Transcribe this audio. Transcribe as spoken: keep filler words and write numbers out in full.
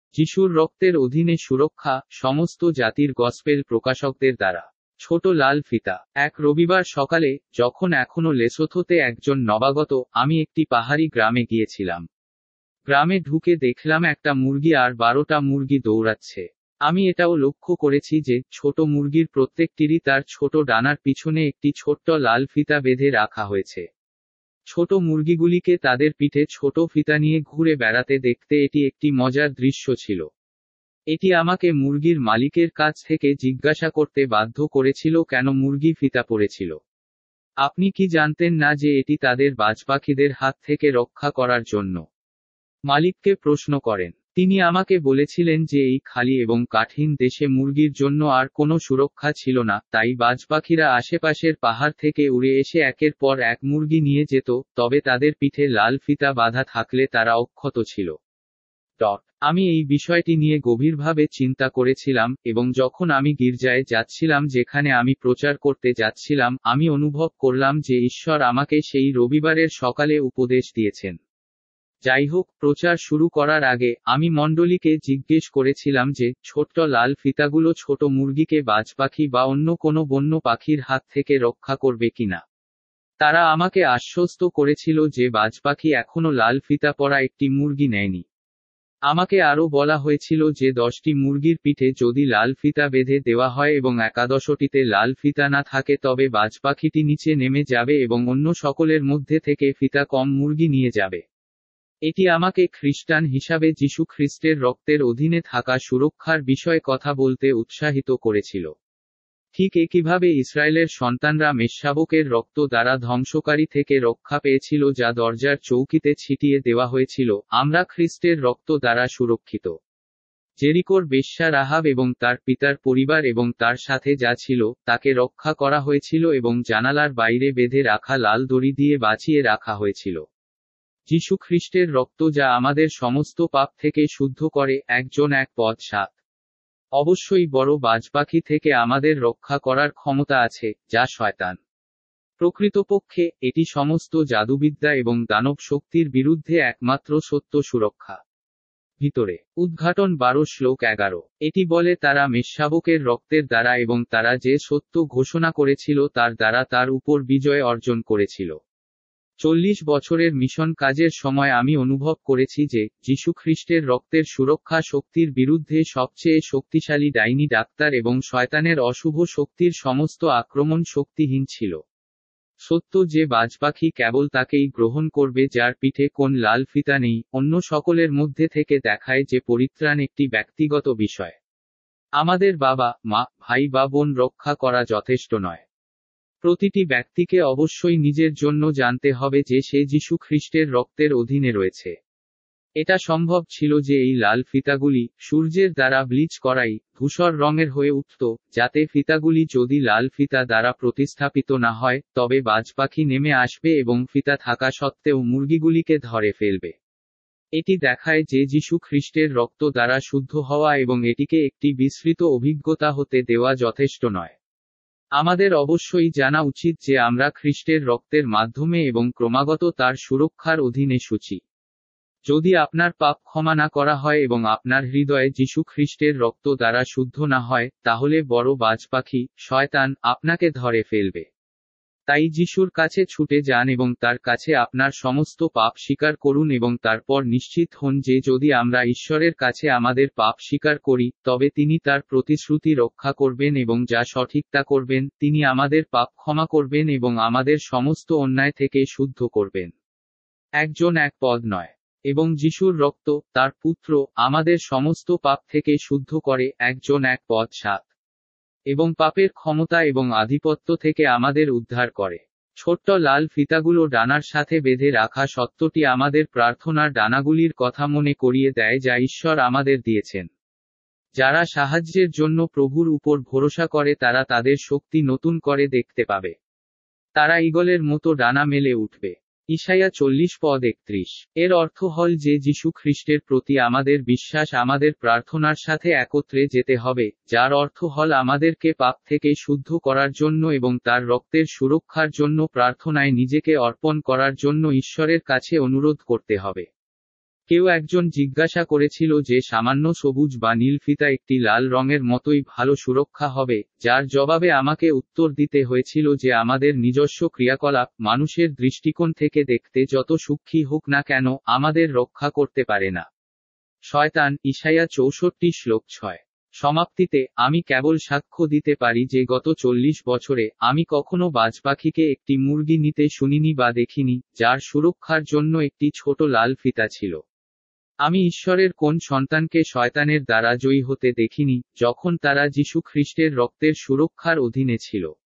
যিশুর রক্তের অধীনে সুরক্ষা, সমস্ত জাতির গসপেল প্রকাশকদের দ্বারা। ছোট লাল ফিতা। এক রবিবার সকালে, যখন এখনো লেসোথোতে একজন নবাগত, আমি একটি পাহাড়ি গ্রামে গিয়েছিলাম। গ্রামে ঢুকে দেখলাম একটা মুরগি আর বারোটা মুরগি দৌড়াচ্ছে। আমি এটাও লক্ষ্য করেছি যে, ছোট মুরগির প্রত্যেকটিরই তার ছোট ডানার পিছনে একটি ছোট্ট লাল ফিতা বেঁধে রাখা হয়েছে। ছোট মুরগিগুলিকে তাদের পিঠে ছোট ফিতা নিয়ে ঘুরে বেড়াতে দেখতে এটি একটি মজার দৃশ্য ছিল। এটি আমাকে মুরগির মালিকের কাছ থেকে জিজ্ঞাসা করতে বাধ্য করেছিল কেন মুরগি ফিতা পরেছিল। আপনি কি জানতেন না যে এটি তাদের বাজপাখিদের হাত থেকে রক্ষা করার জন্য? মালিককে প্রশ্ন করেন। তিনি আমাকে বলেছিলেন যে এই খালি এবং কাঠিন দেশে মুরগির জন্য আর কোনো সুরক্ষা ছিল না, তাই বাজপাখিরা আশেপাশের পাহাড় থেকে উড়ে এসে একের পর এক মুরগি নিয়ে যেত, তবে তাদের পিঠে লাল ফিতা বাঁধা থাকলে তারা অক্ষত ছিল। ডট আমি এই বিষয়টি নিয়ে গভীরভাবে চিন্তা করেছিলাম, এবং যখন আমি গির্জায় যাচ্ছিলাম যেখানে আমি প্রচার করতে যাচ্ছিলাম, আমি অনুভব করলাম যে ঈশ্বর আমাকে সেই রবিবারের সকালে উপদেশ দিয়েছেন। যাই হোক, প্রচার শুরু করার আগে, আমি মণ্ডলীকে জিজ্ঞেস করেছিলাম যে, ছোট্ট লাল ফিতাগুলো ছোট মুরগিকে বাজপাখি বা অন্য কোনো বন্য পাখির হাত থেকে রক্ষা করবে কিনা। তারা আমাকে আশ্বস্ত করেছিল যে বাজপাখি এখনো লাল ফিতা পরা একটি মুরগি নেয়নি। আমাকে আরও বলা হয়েছিল যে দশটি মুরগির পিঠে যদি লাল ফিতা বেঁধে দেওয়া হয় এবং একাদশটিতে লাল ফিতা না থাকে তবে বাজপাখিটি নিচে নেমে যাবে এবং অন্য সকলের মধ্যে থেকে ফিতা কম মুরগি নিয়ে যাবে। এটি আমাকে খ্রিস্টান হিসাবে যিশু খ্রিস্টের রক্তের অধীনে থাকা সুরক্ষার বিষয়ে কথা বলতে উৎসাহিত করেছিল। ঠিক একইভাবে ইসরায়েলের সন্তানরা মেষশাবকের রক্ত দ্বারা ধ্বংসকারী থেকে রক্ষা পেয়েছিল যা দরজার চৌকিতে ছিটিয়ে দেওয়া হয়েছিল। আমরা খ্রিস্টের রক্ত দ্বারা সুরক্ষিত। জেরিকোর বেশ্যা রাহাব এবং তার পিতার পরিবার এবং তার সাথে যা ছিল, তাকে রক্ষা করা হয়েছিল এবং জানালার বাইরে বেঁধে রাখা লাল দড়ি দিয়ে বাঁচিয়ে রাখা হয়েছিল। যিশু খ্রিস্টের রক্ত যা আমাদের সমস্ত পাপ থেকে শুদ্ধ করে। একজন এক পদ সাত। অবশ্যই বড় বাজপাখি থেকে আমাদের রক্ষা করার ক্ষমতা আছে, যা শয়তান। প্রকৃতপক্ষে, এটি সমস্ত জাদুবিদ্যা এবং দানব শক্তির বিরুদ্ধে একমাত্র সত্য সুরক্ষা। ভিতরে উদ্ঘাটন বারো শ্লোক এগারো। এটি বলে তারা মেষশাবকের রক্তের দ্বারা এবং তারা যে সত্য ঘোষণা করেছিল তার দ্বারা তার উপর বিজয় অর্জন করেছিল। চল্লিশ বছরের মিশন কাজের সময় আমি অনুভব করেছি যে, যিশু খ্রিস্টের রক্তের সুরক্ষা শক্তির বিরুদ্ধে সবচেয়ে শক্তিশালী ডাইনি ডাক্তার এবং শয়তানের অশুভ শক্তির সমস্ত আক্রমণ শক্তিহীন ছিল। সত্য যে বাজপাখি কেবল তাকেই গ্রহণ করবে যার পিঠে কোন লাল ফিতা নেই, অন্য সকলের মধ্যে থেকে দেখায় যে পরিত্রাণ একটি ব্যক্তিগত বিষয়। আমাদের বাবা, মা, ভাই বা বোন রক্ষা করা যথেষ্ট নয়। প্রতিটি ব্যক্তিকে অবশ্যই নিজের জন্য জানতে হবে যে সে যিশু খ্রিস্টের রক্তের অধীনে রয়েছে। এটা সম্ভব ছিল যে এই লাল ফিতাগুলি, সূর্যের দ্বারা ব্লিচ করাই, ধূসর রঙের হয়ে উঠত, যাতে ফিতাগুলি যদি লাল ফিতা দ্বারা প্রতিস্থাপিত না হয়, তবে বাজপাখি নেমে আসবে এবং ফিতা থাকা সত্ত্বেও মুরগিগুলিকে ধরে ফেলবে। এটি দেখায় যে যিশু খ্রিস্টের রক্ত দ্বারা শুদ্ধ হওয়া এবং এটিকে একটি বিস্তৃত অভিজ্ঞতা হতে দেওয়া যথেষ্ট নয়। আমাদের অবশ্যই জানা উচিত যে আমরা খ্রিস্টের রক্তের মাধ্যমে এবং ক্রমাগত তার সুরক্ষার অধীনে সূচি। যদি আপনার পাপ ক্ষমা না করা হয় এবং আপনার হৃদয়ে যিশু খ্রিস্টের রক্ত দ্বারা শুদ্ধ না হয়, তাহলে বড় বাজপাখি, শয়তান, আপনাকে ধরে ফেলবে। তাই যিশুর কাছে ছুটে যান এবং তার কাছে আপনার সমস্ত পাপ স্বীকার করুন এবং তারপর নিশ্চিত হন যে যদি আমরা ঈশ্বরের কাছে আমাদের পাপ স্বীকার করি, তবে তিনি তার প্রতিশ্রুতি রক্ষা করবেন এবং যা সঠিক তা করবেন, তিনি আমাদের পাপ ক্ষমা করবেন এবং আমাদের সমস্ত অন্যায় থেকে শুদ্ধ করবেন। একজন এক পদ নয়। এবং যিশুর রক্ত, তার পুত্র, আমাদের সমস্ত পাপ থেকে শুদ্ধ করে। একজন এক পদ সাত। এবং পাপের ক্ষমতা এবং আধিপত্য থেকে আমাদের উদ্ধার করে। ছোট্ট লাল ফিতাগুলো ডানার সাথে বেঁধে রাখা সত্যটি আমাদের প্রার্থনার ডানাগুলির কথা মনে করিয়ে দেয় যা ঈশ্বর আমাদের দিয়েছেন। যারা সাহায্যের জন্য প্রভুর উপর ভরসা করে তারা তাদের শক্তি নতুন করে দেখতে পাবে। তারা ঈগলের মতো ডানা মেলে উঠবে। ইসাইয়া চল্লিশ পদ একত্রিশ। এর অর্থ হল যে যিশু খ্রিস্টের প্রতি আমাদের বিশ্বাস আমাদের প্রার্থনার সাথে একত্রে যেতে হবে, যার অর্থ হল আমাদেরকে পাপ থেকে শুদ্ধ করার জন্য এবং তার রক্তের সুরক্ষার জন্য প্রার্থনায় নিজেকে অর্পণ করার জন্য ঈশ্বরের কাছে অনুরোধ করতে হবে। কেউ একজন জিজ্ঞাসা করেছিল যে সামান্য সবুজ বা নীল ফিতা একটি লাল রঙের মতোই ভালো সুরক্ষা হবে, যার জবাবে আমাকে উত্তর দিতে হয়েছিল যে আমাদের নিজস্ব ক্রিয়াকলাপ, মানুষের দৃষ্টিকোণ থেকে দেখতে যত সূক্ষ্মই হোক না কেন, আমাদের রক্ষা করতে পারে না। শয়তান, ইসাইয়া চৌষট্টি শ্লোক ছয়। সমাপ্তিতে, আমি কেবল সাক্ষ্য দিতে পারি যে গত চল্লিশ বছরে, আমি কখনো বাজপাখিকে একটি মুরগি নিতে শুনিনি বা দেখিনি, যার সুরক্ষার জন্য একটি ছোট লাল ফিতা ছিল। আমি ঈশ্বরের কোন সন্তানকে শয়তানের দ্বারা জয়ী হতে দেখিনি, যখন তারা যীশু খ্রিস্টের রক্তের সুরক্ষার অধীনে ছিল।